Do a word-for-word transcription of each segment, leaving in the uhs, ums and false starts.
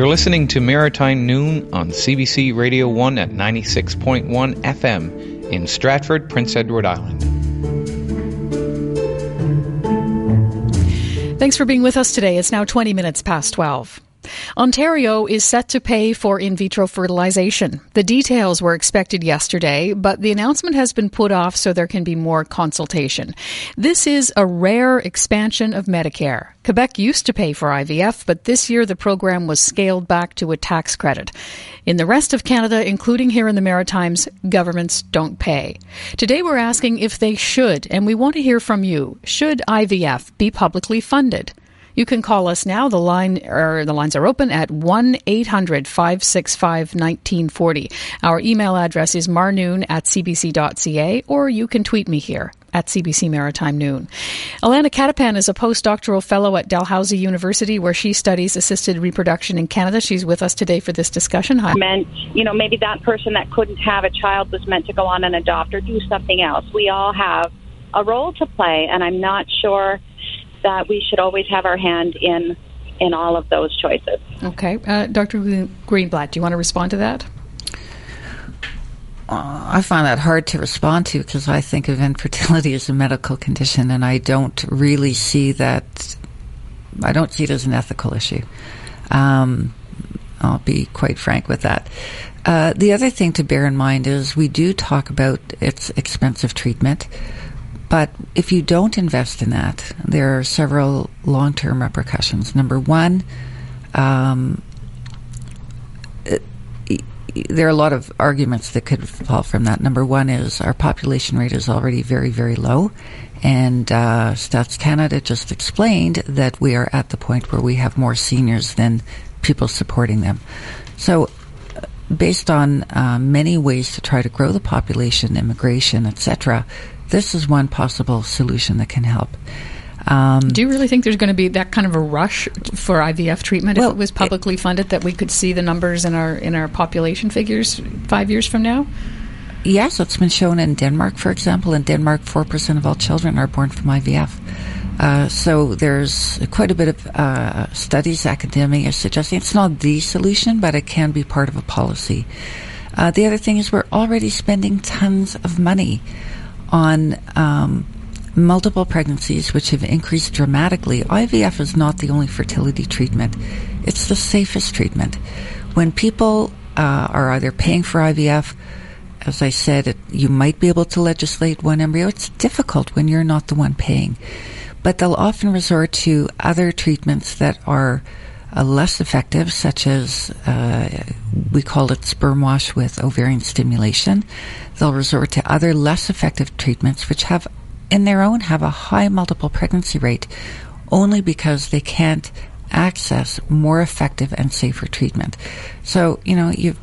You're listening to Maritime Noon on C B C Radio one at ninety-six point one F M in Stratford, Prince Edward Island. Thanks for being with us today. It's now twenty minutes past twelve. Ontario is set to pay for in vitro fertilization. The details were expected yesterday, but the announcement has been put off so there can be more consultation. This is a rare expansion of Medicare. Quebec used to pay for I V F, but this year the program was scaled back to a tax credit. In the rest of Canada, including here in the Maritimes, governments don't pay. Today we're asking if they should, and we want to hear from you. Should I V F be publicly funded? You can call us now. The line or the lines are open at one eight hundred five six five one nine four zero. Our email address is marnoon at c b c dot c a, or you can tweet me here at C B C Maritime Noon. Alana Katapan is a postdoctoral fellow at Dalhousie University, where she studies assisted reproduction in Canada. She's with us today for this discussion. Hi. Meant, you know, maybe that person that couldn't have a child was meant to go on and adopt or do something else. We all have a role to play, and I'm not sure that we should always have our hand in in all of those choices. Okay. Uh, Doctor Greenblatt, do you want to respond to that? Uh, I find that hard to respond to because I think of infertility as a medical condition, and I don't really see that, I don't see it as an ethical issue. Um, I'll be quite frank with that. Uh, the other thing to bear in mind is we do talk about its expensive treatment. But if you don't invest in that, there are several long-term repercussions. Number one, um, it, there are a lot of arguments that could fall from that. Number one is our population rate is already very, very low. And uh, Stats Canada just explained that we are at the point where we have more seniors than people supporting them. So based on uh, many ways to try to grow the population, immigration, et cetera, this is one possible solution that can help. Um, Do you really think there's going to be that kind of a rush for I V F treatment well, if it was publicly funded, that we could see the numbers in our in our population figures five years from now? Yes, it's been shown in Denmark, for example. In Denmark, four percent of all children are born from I V F. Uh, so there's quite a bit of uh, studies, academia suggesting it's not the solution, but it can be part of a policy. Uh, the other thing is we're already spending tons of money on um, multiple pregnancies, which have increased dramatically. I V F is not the only fertility treatment. It's the safest treatment. When people uh, are either paying for I V F, as I said, it, you might be able to legislate one embryo. It's difficult when you're not the one paying. But they'll often resort to other treatments that are uh, less effective, such as uh, we call it sperm wash with ovarian stimulation. They'll resort to other less effective treatments, which have, in their own, have a high multiple pregnancy rate, only because they can't access more effective and safer treatment. So, you know, you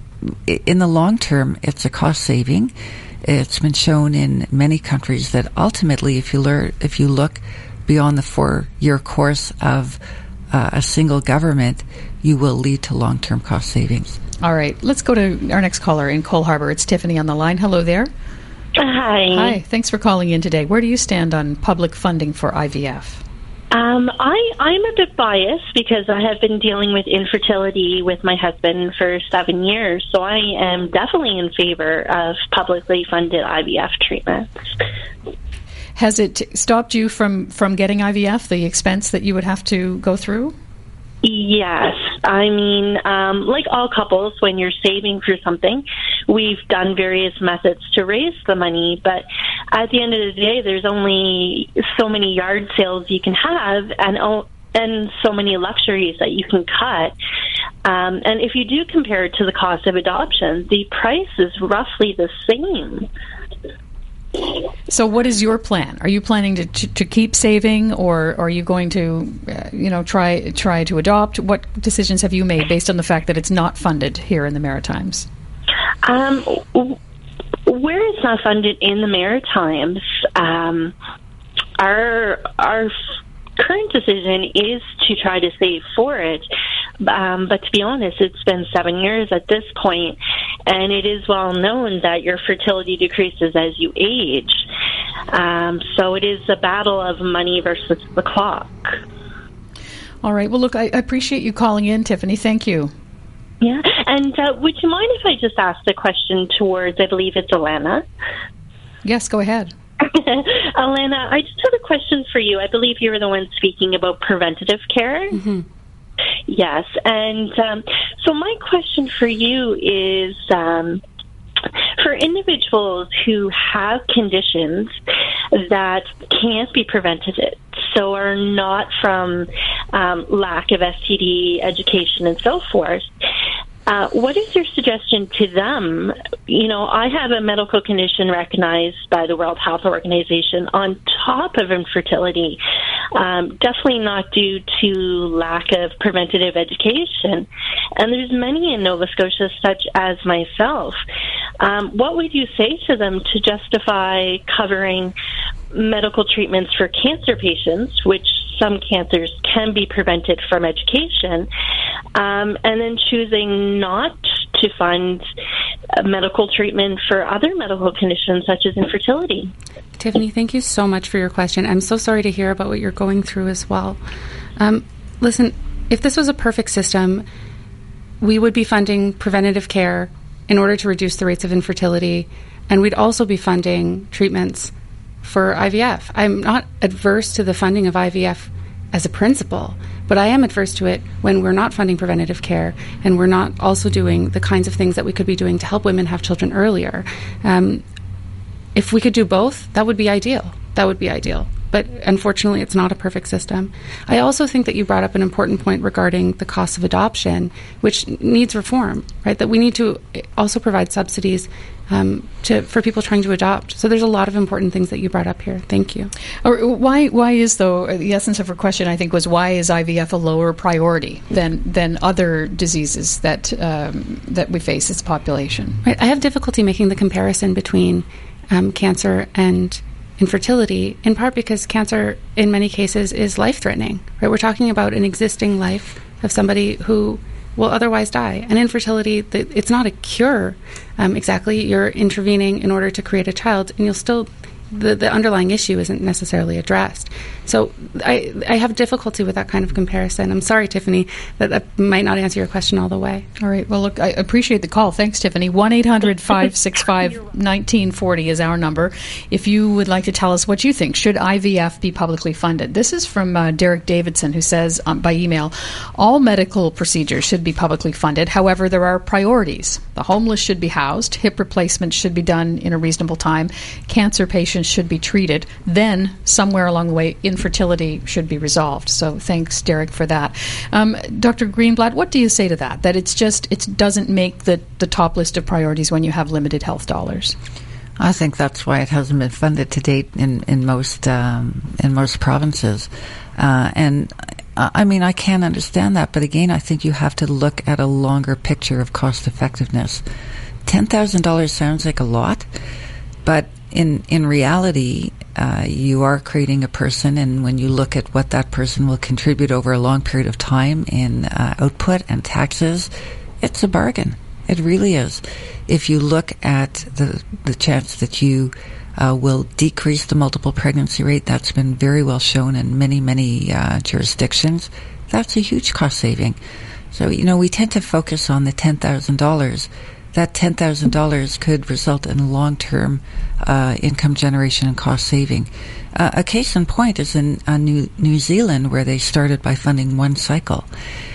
in the long term, it's a cost saving. It's been shown in many countries that ultimately, if you learn, if you look beyond the four-year course of uh, a single government, you will lead to long-term cost savings. All right, let's go to our next caller in Cole Harbour. It's Tiffany on the line. Hello there. Hi. Hi, thanks for calling in today. Where do you stand on public funding for I V F? Um, I, I'm a bit biased because I have been dealing with infertility with my husband for seven years, so I am definitely in favor of publicly funded I V F treatments. Has it stopped you from, from getting I V F, the expense that you would have to go through? Yes. I mean, um, like all couples, when you're saving for something, we've done various methods to raise the money, but at the end of the day, there's only so many yard sales you can have and oh, and so many luxuries that you can cut. Um, and if you do compare it to the cost of adoption, the price is roughly the same. So what is your plan? Are you planning to to, to keep saving, or, or are you going to, uh, you know, try try to adopt? What decisions have you made based on the fact that it's not funded here in the Maritimes? Um, where it's not funded in the Maritimes, um, our our current decision is to try to save for it. Um, but to be honest, it's been seven years at this point, and it is well known that your fertility decreases as you age. Um, so it is a battle of money versus the clock. All right. Well, look, I appreciate you calling in, Tiffany. Thank you. Yeah. And uh, would you mind if I just asked a question towards, I believe it's Alana? Yes, go ahead. Alana, I just have a question for you. I believe you were the one speaking about preventative care. Mm-hmm. Yes. And um, so my question for you is, um, for individuals who have conditions that can't be prevented, so are not from um, lack of S T D education and so forth, uh, what is your suggestion to them? You know, I have a medical condition recognized by the World Health Organization on top of infertility, um, definitely not due to lack of preventative education. And there's many in Nova Scotia, such as myself. Um, what would you say to them to justify covering medical treatments for cancer patients, which some cancers can be prevented from education, um, and then choosing not to fund uh, medical treatment for other medical conditions such as infertility? Tiffany, thank you so much for your question. I'm so sorry to hear about what you're going through as well. Um, listen, if this was a perfect system, we would be funding preventative care in order to reduce the rates of infertility, and we'd also be funding treatments for I V F. I'm not adverse to the funding of I V F as a principle, but I am adverse to it when we're not funding preventative care and we're not also doing the kinds of things that we could be doing to help women have children earlier. Um, if we could do both, that would be ideal. That would be ideal. But unfortunately, it's not a perfect system. I also think that you brought up an important point regarding the cost of adoption, which needs reform, right? That we need to also provide subsidies um, to for people trying to adopt. So there's a lot of important things that you brought up here. Thank you. Or why why is, though, the essence of her question, I think, was why is I V F a lower priority than than other diseases that um, that we face as a population? Right. I have difficulty making the comparison between um, cancer and infertility, in part because cancer, in many cases, is life-threatening. Right? We're talking about an existing life of somebody who will otherwise die. And infertility, it's not a cure um, exactly. You're intervening in order to create a child, and you'll still, the, the underlying issue isn't necessarily addressed. So I, I have difficulty with that kind of comparison. I'm sorry, Tiffany, that that might not answer your question all the way. All right. Well, look, I appreciate the call. Thanks, Tiffany. one eight hundred five six five one nine four zero is our number. If you would like to tell us what you think, should I V F be publicly funded? This is from uh, Derek Davidson, who says um, by email, all medical procedures should be publicly funded. However, there are priorities. The homeless should be housed. Hip replacements should be done in a reasonable time. Cancer patients should be treated. Then, somewhere along the way, infertility should be resolved. So thanks, Derek, for that. Um, Doctor Greenblatt, what do you say to that? That it's just, it doesn't make the, the top list of priorities when you have limited health dollars? I think that's why it hasn't been funded to date in, in most um, in most provinces. Uh, and uh, I mean, I can understand that, but again, I think you have to look at a longer picture of cost effectiveness. ten thousand dollars sounds like a lot, but in in reality, uh, you are creating a person, and when you look at what that person will contribute over a long period of time in uh, output and taxes, it's a bargain. It really is. If you look at the the chance that you uh, will decrease the multiple pregnancy rate, that's been very well shown in many, many uh, jurisdictions. That's a huge cost saving. So, you know, we tend to focus on the ten thousand dollars. That ten thousand dollars could result in long-term uh, income generation and cost saving. Uh, a case in point is in uh, New, New Zealand, where they started by funding one cycle.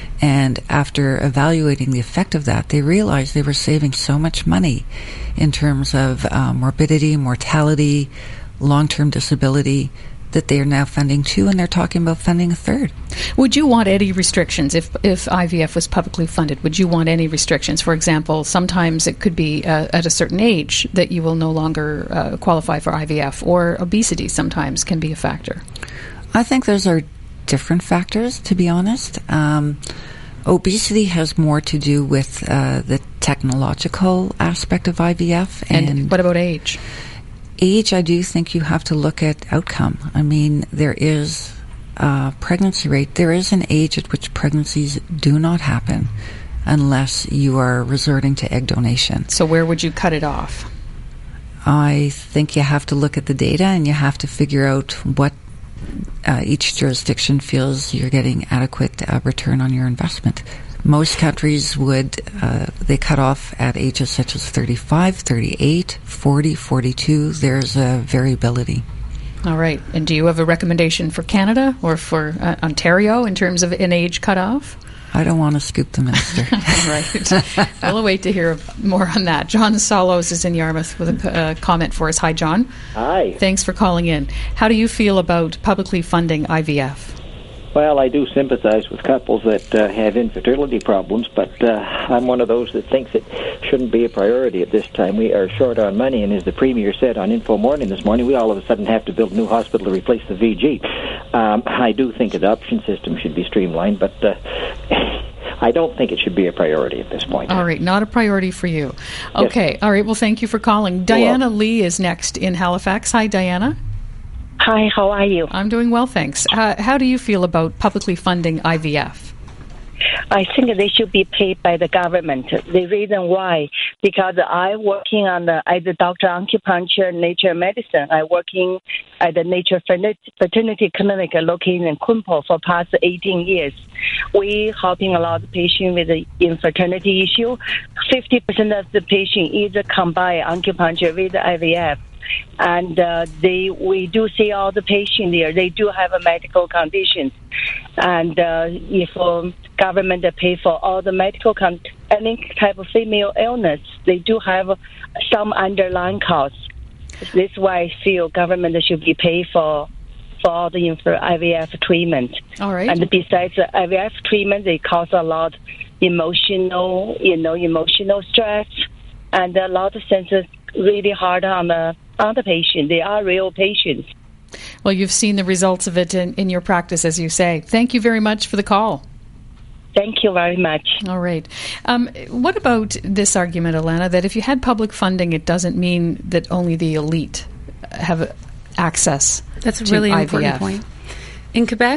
And after evaluating the effect of that, they realized they were saving so much money in terms of uh, morbidity, mortality, long-term disability, that they are now funding two, and they're talking about funding a third. Would you want any restrictions if if I V F was publicly funded? Would you want any restrictions? For example, sometimes it could be uh, at a certain age that you will no longer uh, qualify for I V F, or obesity sometimes can be a factor. I think those are different factors, to be honest. Um, obesity has more to do with uh, the technological aspect of I V F. And, and what about age? Age, I do think you have to look at outcome. I mean, there is a pregnancy rate. There is an age at which pregnancies do not happen unless you are resorting to egg donation. So where would you cut it off? I think you have to look at the data, and you have to figure out what uh, each jurisdiction feels you're getting adequate uh, return on your investment. Most countries would, uh, they cut off at ages such as thirty-five, thirty-eight, forty, forty-two. There's a variability. All right. And do you have a recommendation for Canada or for uh, Ontario in terms of an age cutoff? I don't want to scoop the minister. Right. We'll wait to hear more on that. John Solos is in Yarmouth with a uh, comment for us. Hi, John. Hi. Thanks for calling in. How do you feel about publicly funding I V F? Well, I do sympathize with couples that uh, have infertility problems, but uh, I'm one of those that thinks it shouldn't be a priority at this time. We are short on money, and as the Premier said on Info Morning this morning, we all of a sudden have to build a new hospital to replace the V G. Um, I do think the adoption system should be streamlined, but uh, I don't think it should be a priority at this point. All right, not a priority for you. Okay, yes. All right, well, thank you for calling. Diana Lee is next in Halifax. Hi, Diana. Hi, how are you? I'm doing well, thanks. Uh, how do you feel about publicly funding I V F? I think they should be paid by the government. The reason why, because I'm working on the as a doctor acupuncture, nature medicine. I'm working at the Nature Fertility Clinic located in Kunpo for past eighteen years. We helping a lot of patients with the infertility issue. fifty percent of the patient either combine acupuncture with I V F. And uh, they, we do see all the patients there. They do have a medical conditions, and uh, if um, government pay for all the medical con- any type of female illness, they do have some underlying costs. This is why I feel government should be paid for for all the inf- I V F treatment. All right. And besides the I V F treatment, they cause a lot emotional, you know, emotional stress, and a lot of senses really hard on the on the patient. They are real patients. Well, you've seen the results of it in, in your practice, as you say. Thank you very much for the call. Thank you very much. All right. Um, what about this argument, Alana, that if you had public funding, it doesn't mean that only the elite have access That's a to really I V F? important point. In Quebec,